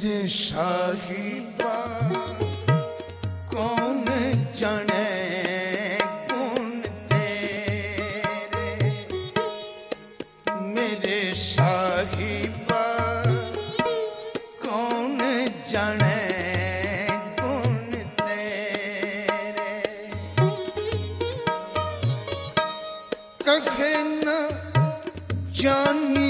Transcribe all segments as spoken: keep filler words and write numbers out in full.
मेरे साहिबा कौन जाने गुण तेरे, मेरे साहिबा कौन जाने गुण तेरे। कहे न जानी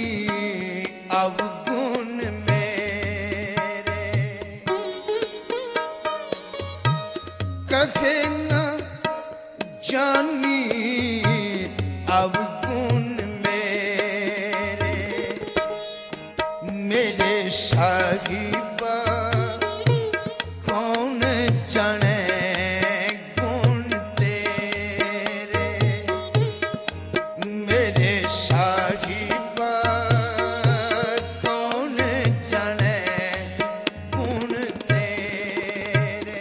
अवगुण मेरे, कहे न जानी अवगुण मेरे, मेरे साहिबा कौन जाने गुण तेरे, मेरे साहिबा कौन जाने गुण तेरे।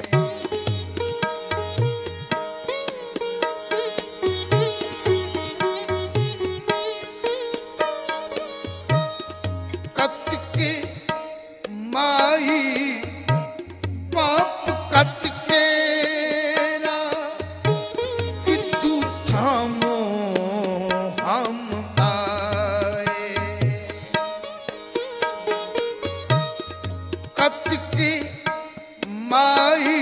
कत के माई पाप कत केरा, कितु थामो हम आए। कत के माई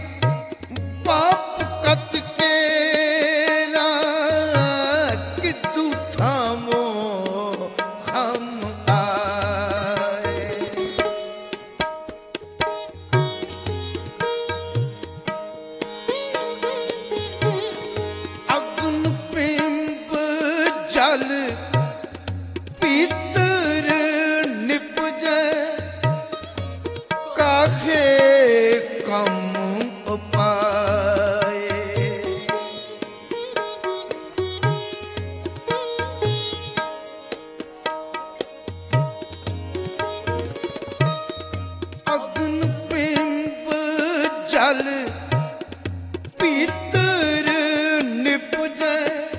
पाप कत केरा, कितु थामो हम आए। अग्न पिंब जल पीतर निपजे, काहे कम उपाय। अग्न पिंब जल पीतर निपजे,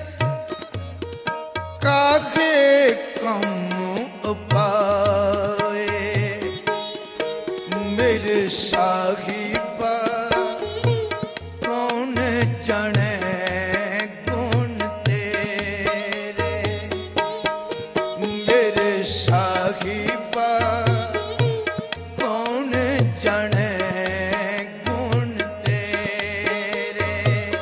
काहे कम उपाय। मेरे साहिबा कौन जाने गुण तेरे, मेरे साहिबा कौन जाने गुण तेरे।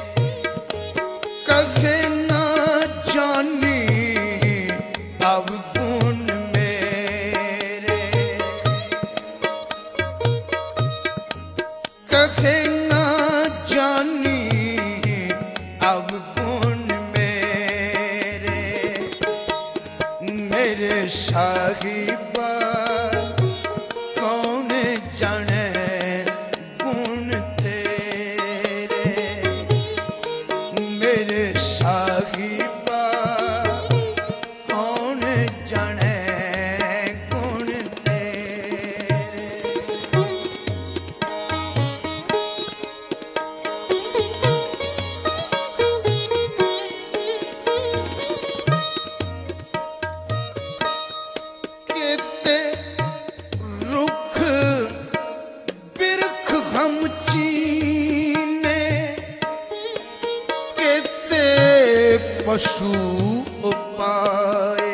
कहे ना जानी अवगुण मेरे, कहे ना जानी अवगुण मेरे, मेरे साहिबा कौन जाने गुण तेरे, मेरे साहिबा कौन जाने गुण तेरे। केते रुख बिरख हम चीने, केते पशु उपाए।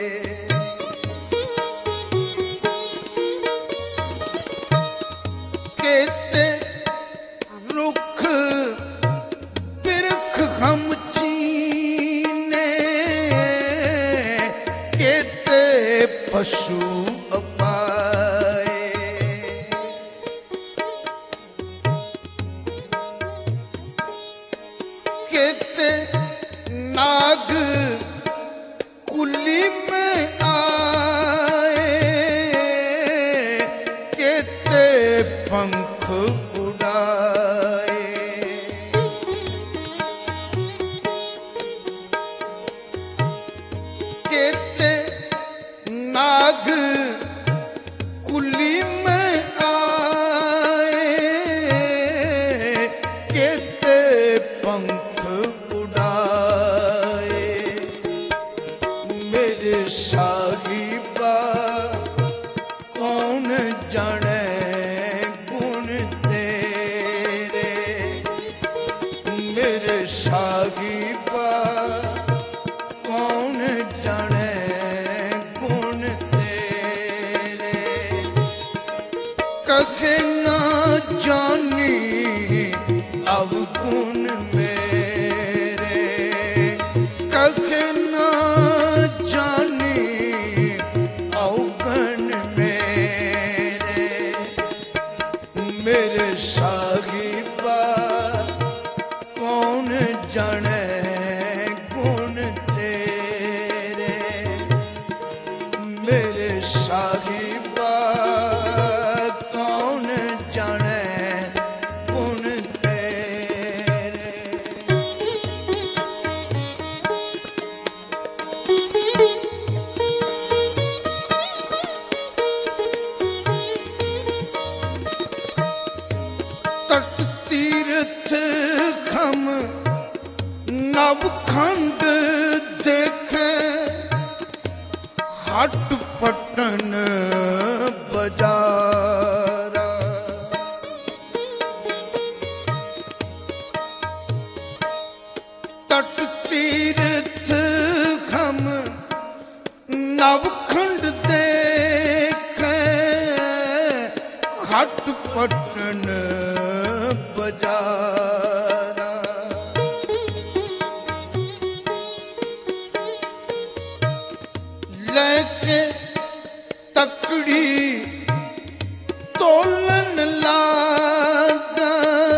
केते रुख बिरख हम चीने, केते पशु उपाए। केते नाग कुली में आए, केते पंख उड़ाए। केते नाग कुली में आए, केते पंख उड़ाए। मेरे साहिबा कौन हट पटन बजारा। तट तीर्थ हम नवखंड देखे, हट पटन बजारा। लेके तकड़ी तोलन लागा,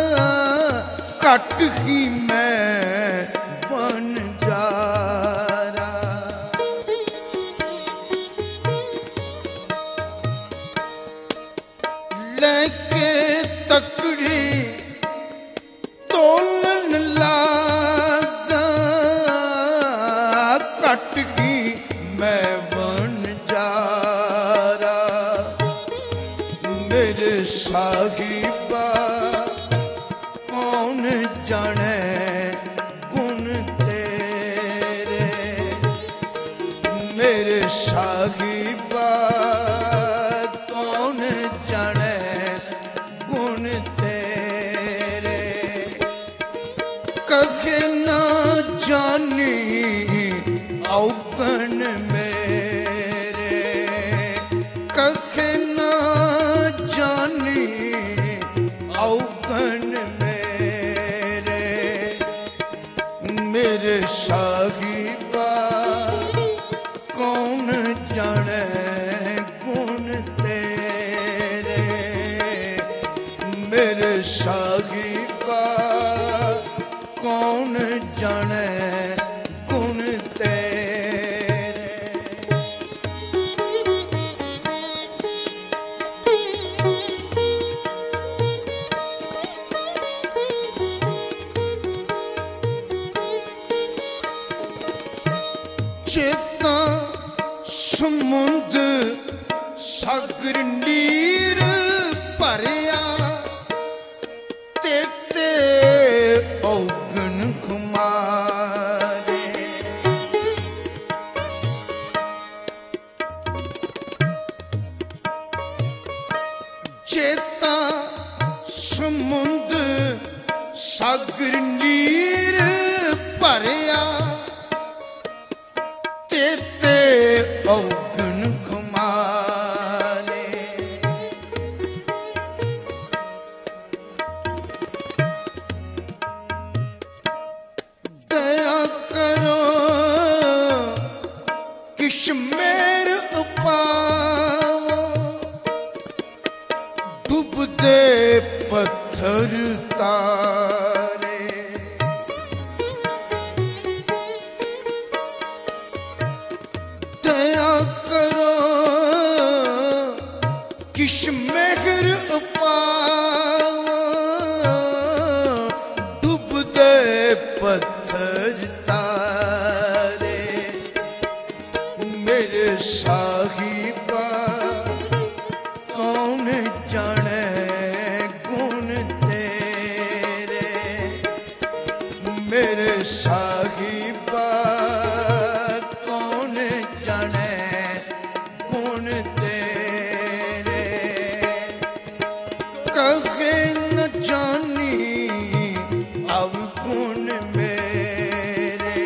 घट ही मैं बन जारा। लेके तकड़ी तोलन लागा, घट ही मैं बन जारा। मेरे साहिबा कौन जाने गुण तेरे, मेरे साहिबा कौन जाने गुण तेरे। कहे ना जानी औगन मेरे, कहे ना जानी औगन मेरे। मेरे साहिबा कौन जाने गुण तेरे, मेरे साहिबा कौन जाने गुण तेरे। चेता समुंद सागर नीर भरिया, तेते औगन कुमारे। चेता समुंद सागर नीर भरिया, तेते औगन कुमारे। दया करो किश मेर उपावो, डूबदे पत्थर तारे। दया करो किश मेहर उपावो, डूबदे पत्थर तारे। मेरे साहिबा कौन जाने गुण तेरे, मेरे साहिबा कौन जाने गुण तेरे। कहे न जानी अवगुण मेरे,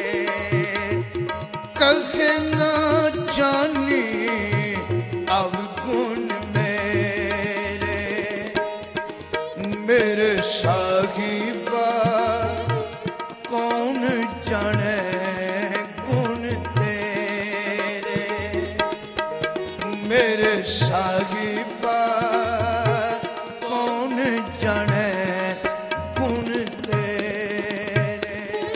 कहे न जानी अवगुण मेरे। मेरे साहिबा कौन जाने गुण तेरे, मेरे साहिबा कौन जाने गुण तेरे।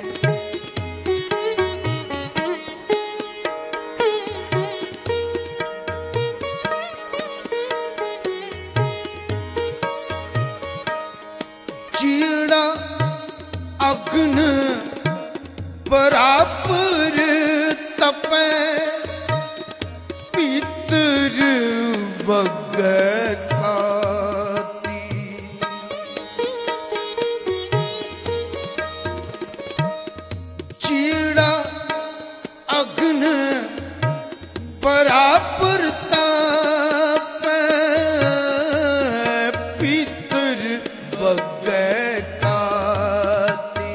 चीड़ा अग्न बराबर तपे, भीतर बग पराप्रताप पितर बगैताती।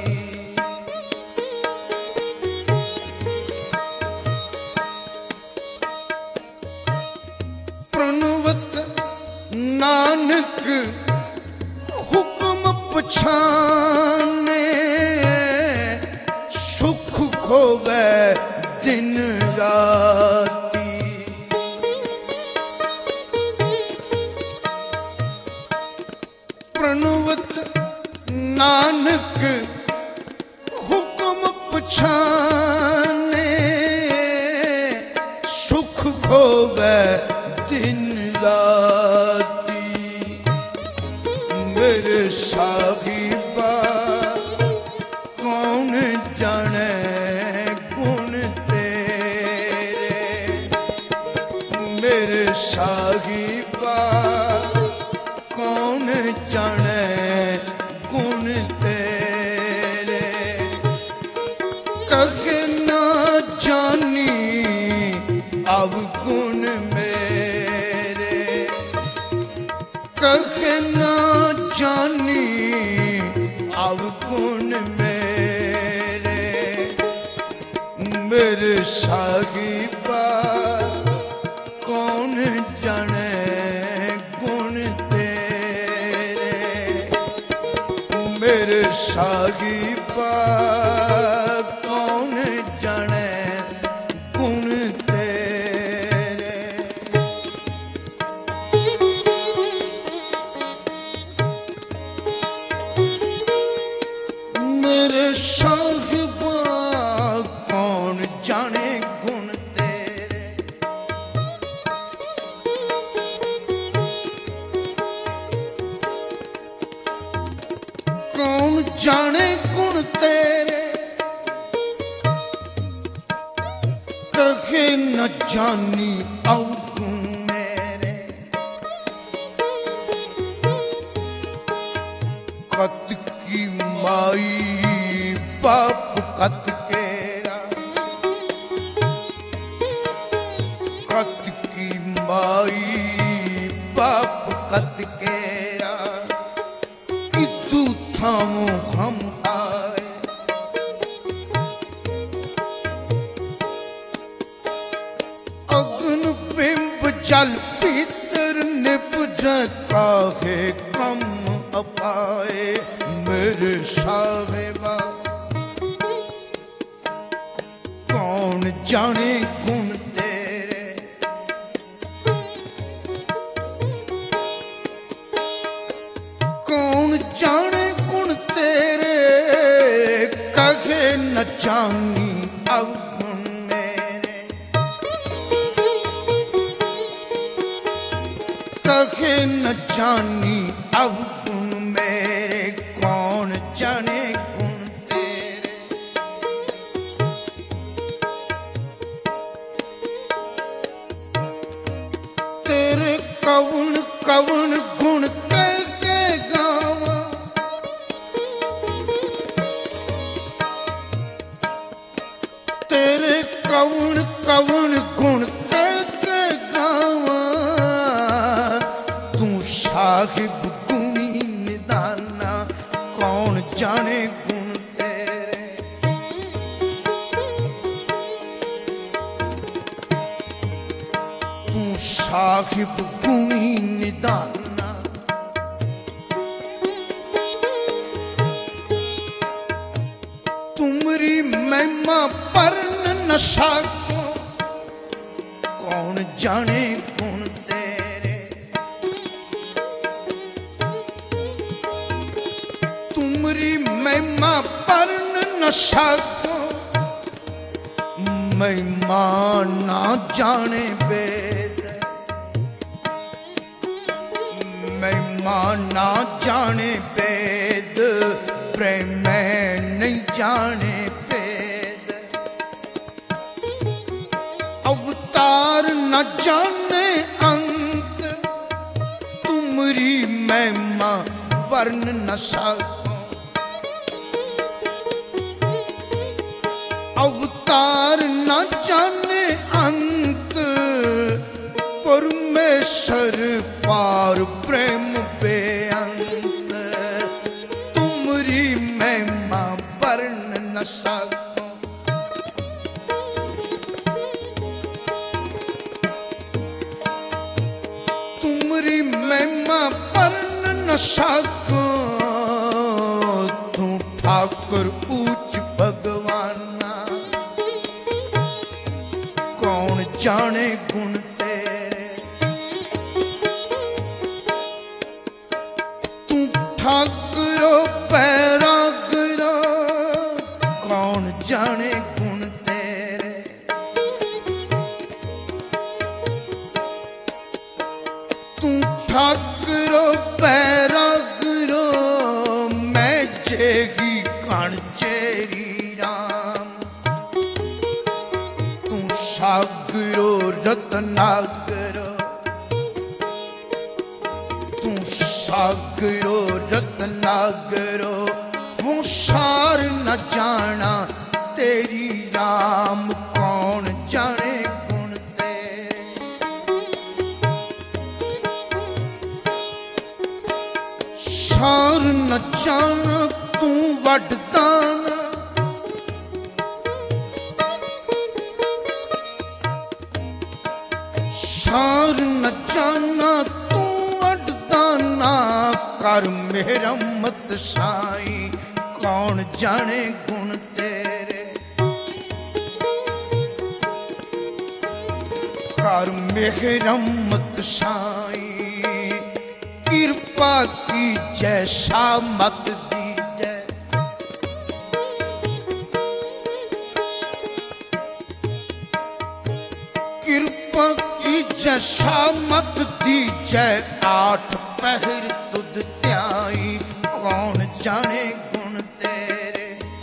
प्रणवत नानक हुक्म पछाने, सुख खोवे दिन राती। प्रणवत नानक हुक्म पछाने, सुख खोवे दिन राती। मेरे साहिबा कौन जाने गुण तेरे, मेरे साहिबा कौन जाने गुण तेरे। कहे ना जानी अब गुण मेरे, कहे ना जानी अब गुण मेरे। मेरे साहिबा कौन जाने गुण तेरे, मेरे साहिबा कौन जाने गुण तेरे। मेरे साहिबा कौन जाने गुण तेरे। कौन जाने गुण तेरे, कहे न जानी अवगुण मेरे। कत की माई बाप कत केरा, कत की माई बाप कत केरा। कितु थामो हम आए, अग्न बिंब जल भीतर निपज काहे कम अपाए। मेरे साहिबा कौन जाने गुण तेरे, कौन जाने गुण तेरे। कहे न जानी अवगुण मेरे, कहे न जानी अवगुण मेरे। कौन जाने गुण तेरे। तेरे कौन कौन गुण कह के गावा, तेरे कौन कौन गुण कह के गावा। तू साहिब गुणी निदाना, कौन जाने गुण तेरे। तू साहिब गुणी निदाना, तुमरी महिमा परन न साको। कौन जाने गुण तेरे, तुमरी महिमा परन न साको। महिमा ना जाने वेद, महिमा ना जाने वेद। प्रेम नहीं जाने वेद, अवतार न जाने अंत। तुमरी महिमा वर्ण न सको, अवतार न जाने अंत। परमेश्वर पार प्रेम बेअंत, तुमरी महिमा वर्ण न सकूं। तुमरी महिमा वर्ण न सकूं, तू ठाकुर ऊंच भगवाना। कौन जाने गुण तेरे, तू ठाकुरो बैरागरो। कौन जाने गुण तेरे, तू ठाकुरो बैरागरो। मैं जेगी कण चेरी राम, तू सागरो रत्नागरो। तू सागरो रत्नागरो। हूँ सार न जाना तेरी राम। कौन जाने गुण तेरे, सार न जाना तू वडदाना। सार न जाना तू वडदाना। कर मेरा मत साई, कौन जाने गुण तेरे। कर मेरा मत साई, कृपा की जैसा मत दीजै। कृपा की जैसा मत दीजै। आठ पहर तुद त्याई, कौन जाने गुण तेरे।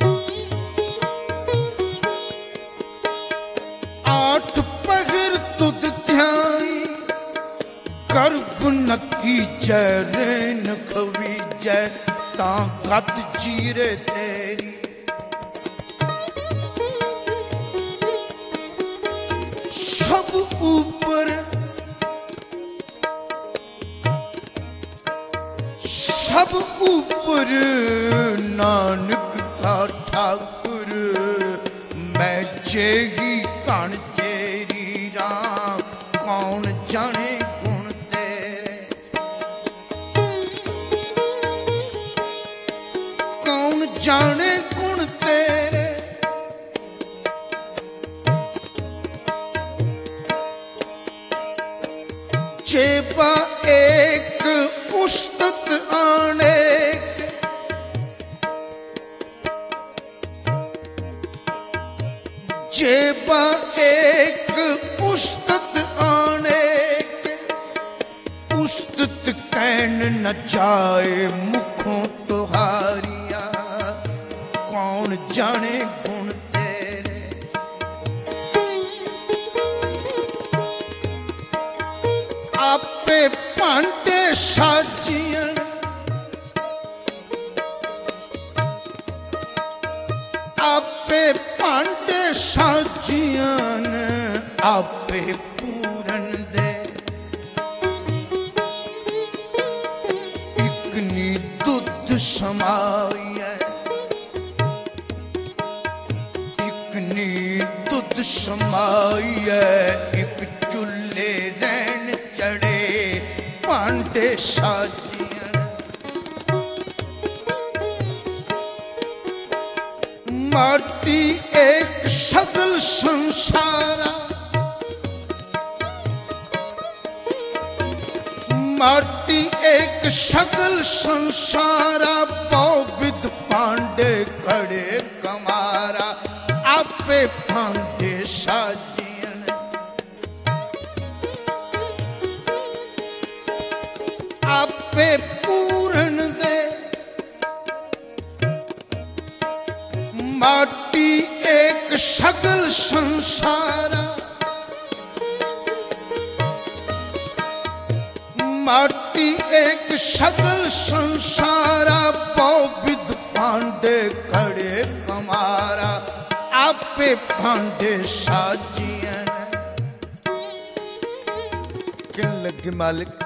आठ पहर तुद त्याई, गर्भ न कीजै रेन खवीजै। तां गत चीरे तेरी, सब ऊपर सब ऊपर नानक का ठाकुर। मैं जेगी कण चेरी राम। कौन जाने गुण तेरे, कौन जाने गुण तेरे। जेबा एक उस्तत अनेक, जेबा एक उस्तत अनेक। उस्तत कहन न जाए मुखों तुहारिया। कौन जाने गुण तेरे, आपे भांडे साजियन। आपे भांडे साजियन, आपे पूरन दे। इकनी दुध समाइए, इकनी दुध समाइए। एक चूल्हे रैन चढ़े भांडे साजियन। माटी एक सगल संसारा, माटी एक सगल संसारा। बहुविध भांडे खड़े कमारा, आपे भांडे साजियन। आपे पूरन दे, माटी एक सगल संसारा। माटी एक सगल संसारा। बहुविध भांडे खड़े कमारा, आपे भांडे साजियन। कहन लगे मालिक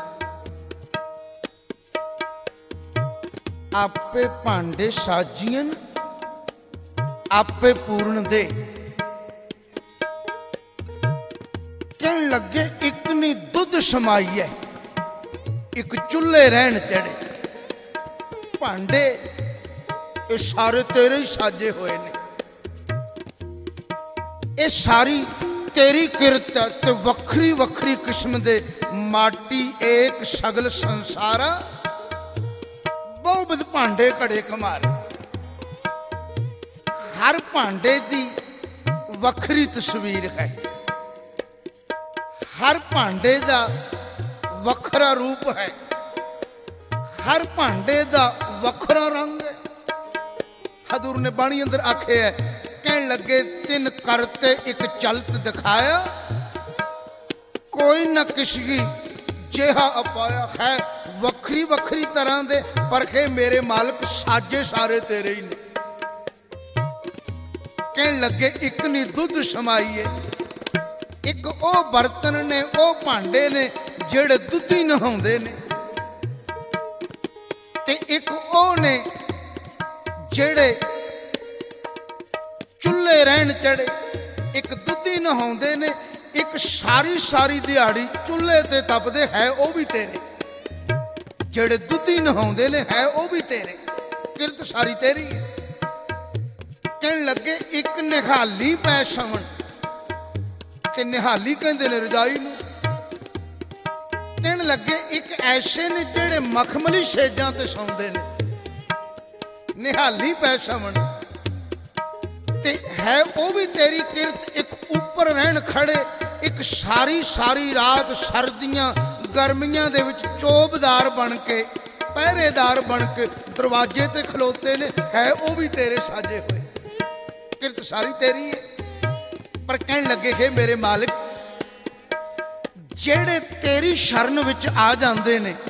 आपे भांडे साजियन आपे पूर्ण दे। कहन लगे एक नी दुध समाई है एक चूल्हे रहन चढ़े। भांडे ये सारे तेरे ही साजे हुए ने, ये सारी तेरी किरत है। ते वखरी वखरी किस्म दे माटी एक सगल संसारा बहुत भांडे घड़े कमाल। हर भांडे दी वखरी तस्वीर है, हर भांडे दा वखरा रूप है, हर भांडे दा वखरा रंग है। हजूर ने बाणी अंदर आखे है, कहन लगे तिन करते एक चलत दिखाया, कोई न किसी जेहा अपाया है। वखरी वखरी तरह दे परखे मेरे मालिक साजे सारे तेरे ही ने। कहन लगे एक नी दुध समाई है, एक ओ बर्तन ने ओ भांडे ने जेड़े दुधी नहाउंदे ने, ते एक ओ ने जेड़े चुल्हे रहन चढ़े। एक दुधी नहाउंदे ने, एक सारी सारी दिहाड़ी चुल्हे ते तपदे है ओ भी तेरे। जेड़े दुधी नहाउंदे ने है ओ भी तेरे, किरत सारी तेरी है। कहन लगे एक निहाली पै सवन, ते निहाली कहंदे ने रजाई नूं। कहन लगे एक ऐसे ने जेड़े मखमली सेजां ते सौंदे ने, निहाली पै सवन ते है ओ भी तेरी किरत। एक ऊपर रहन खड़े, एक सारी सारी रात सर्दियां गर्मियां दे विच चौबदार बन के पहरेदार बन के दरवाजे ते खलोते ने, है ओ भी तेरे साजे हुए। किरत सारी तेरी है। पर कहन लगे हे मेरे मालिक जेड़े तेरी शरण विच आ जांदे ने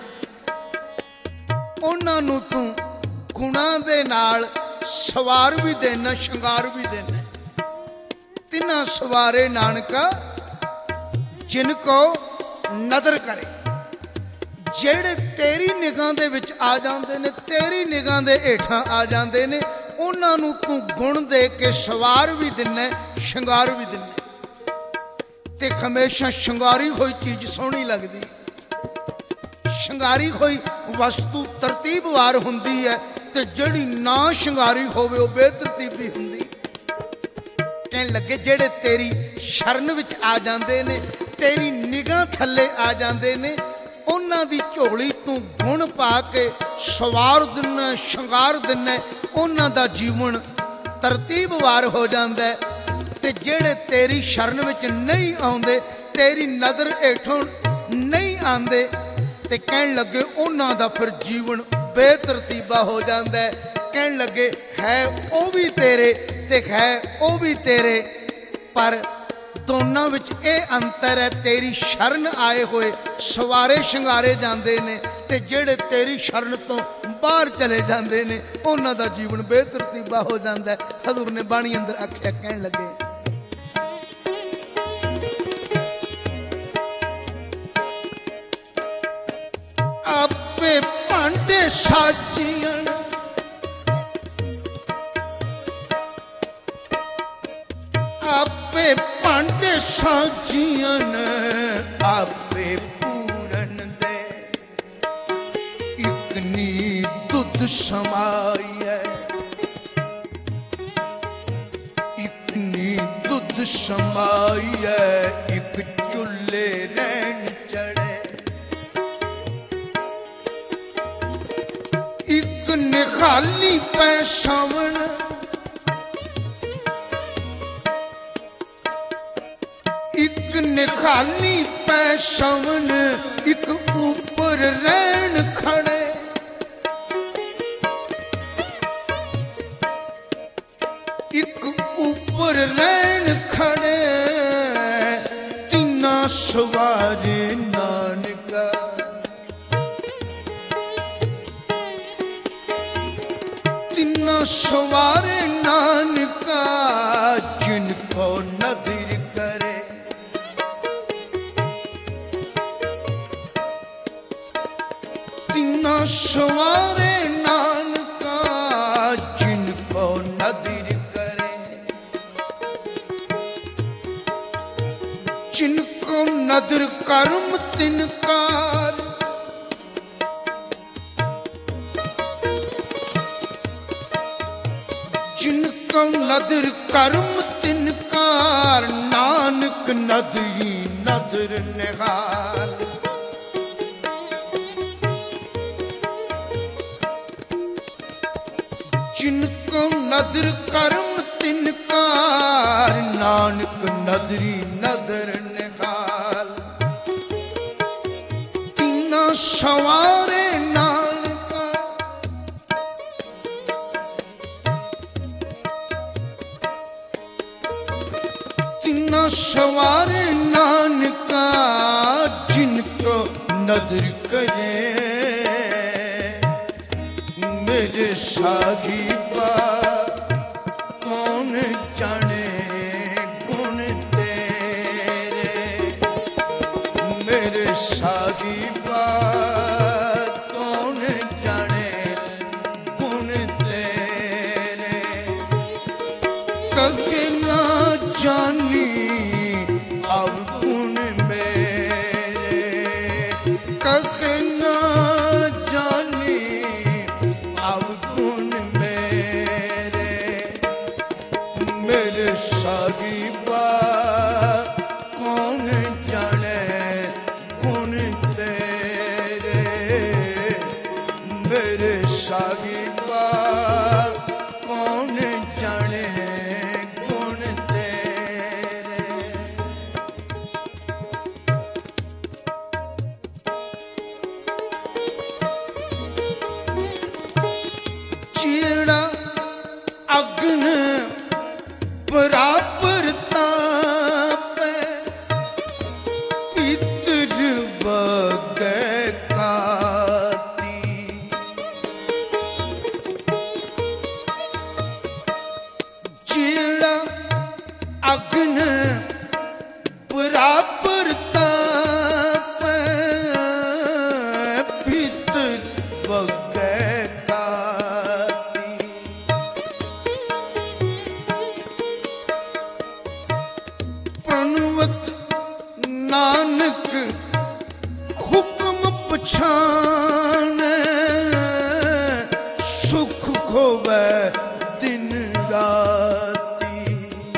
उन्हां नूं तू गुणां दे नाल सवार भी देना शंगार भी देना। तिना सवारे नानका जिनको नदर करे। जेड़े तेरी निगाह दे विच आ जांदे ने, तेरी निगाह दे हेठां आ जांदे ने, उन्हां नूं तू गुण दे के सवार भी दिना शंगार भी दिना। ते हमेशा शंगारी हुई चीज सोहनी लगदी, शंगारी हुई वस्तु तरतीबवार हुंदी है, ते जड़ी ना शंगारी होवे वो बेतरतीबी हुंदी। कहन लगे जेड़े तेरी शरण विच आ जांदे ने, तेरी निगाह थल्ले आ जांदे ने, उन्हां दी झोली तू गुण पा के सवार दिना शंगार दिना, उन्हां दा जीवन तरतीबवार हो जांदा है। ते जेड़े तेरी शरण विच नहीं आउंदे, तेरी नज़र हेठों नहीं आंदे, ते कहन लगे उन्हां दा फिर जीवन बेतरतीबा हो जांदा है। कहन लगे है ओ भी तेरे ते है ओ भी तेरे, पर दोनों विच ये अंतर है, तेरी शरण आए हुए सवारे शंगारे जाते ने, ते जेड़े तेरी शरण तो बाहर चले जाते ने उन्हां दा जीवन बेतरतीबा हो जाता है। हजूर ने बाणी अंदर आख्या, कहन लगे आपे भांडे साजियन आपे भांडे साजियन आपे पूरन दे। इतनी दुध समाई है, इतनी दुध समाई है, एक चूल्हे रहन चढ़े। एक निखाली पै सावन, एक निखाली पै सावन, एक ऊपर रहन खड़े। एक ऊपर रहन खड़े, तिना सवारे नानका। तिना सवारे नानका, जिनको नदर करे। तीना सवारे नानका जिनको नदर करे, जिनको नदर कर्म तिनकार, जिनको नदर कर्म तिनकार, नानक नदरी नदर निहाल। जिनको नदर कर्म तिनकार, नानक नदरी नदर निहाल। तीना सवारे नानका, तीना सवारे नानका जिनको नदर करे, मेरे साहिबा कौन जाने गुण तेरे, मेरे साहिबा कौन जाने गुण तेरे। कभी ना जानी अवगुण मेरे, कभी ना जानी अवगुण मेरे, मेरे साहिबा कौन जाने गुण तेरे, मेरे साहिबा कौन जाने गुण तेरे। चीड़ा अग्न बराबर तापे, पितर बगै काती। चीड़ा अग्न बराबर तापे, पितर बगै नानक हुक्म पछाने, सुख खोवे दिन राती।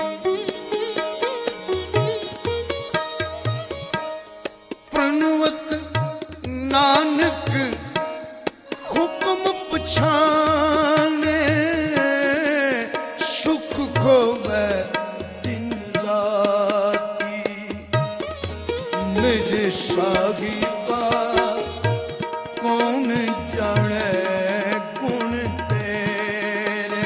प्रणवत नानक हुक्म पछाने, सुख खोवे दिन राती। मेरे साहिबा कौन जाने गुण तेरे,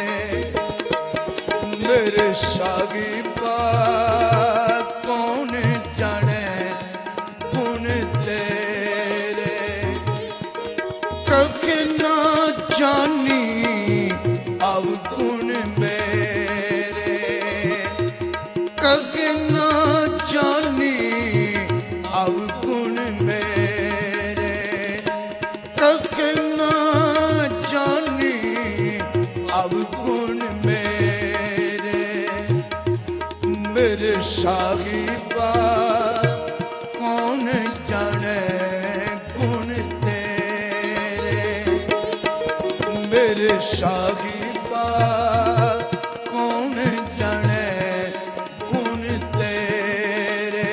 मेरे साहिबा कौन जाने गुण तेरे। कभी ना जानी अवगुण मेरे, कभी ना जानी अवगुण मेरे, कभी ना जानी अवगुण मेरे, मेरे साहिबा कौन जाने गुण तेरे, मेरे साहिबा कौन जाने गुण तेरे,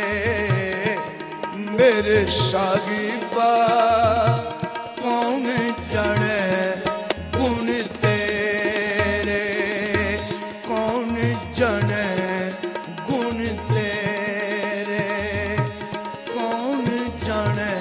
मेरे साहिबा कौन जाने गुण तेरे, कौन जाने गुण तेरे, कौन जाने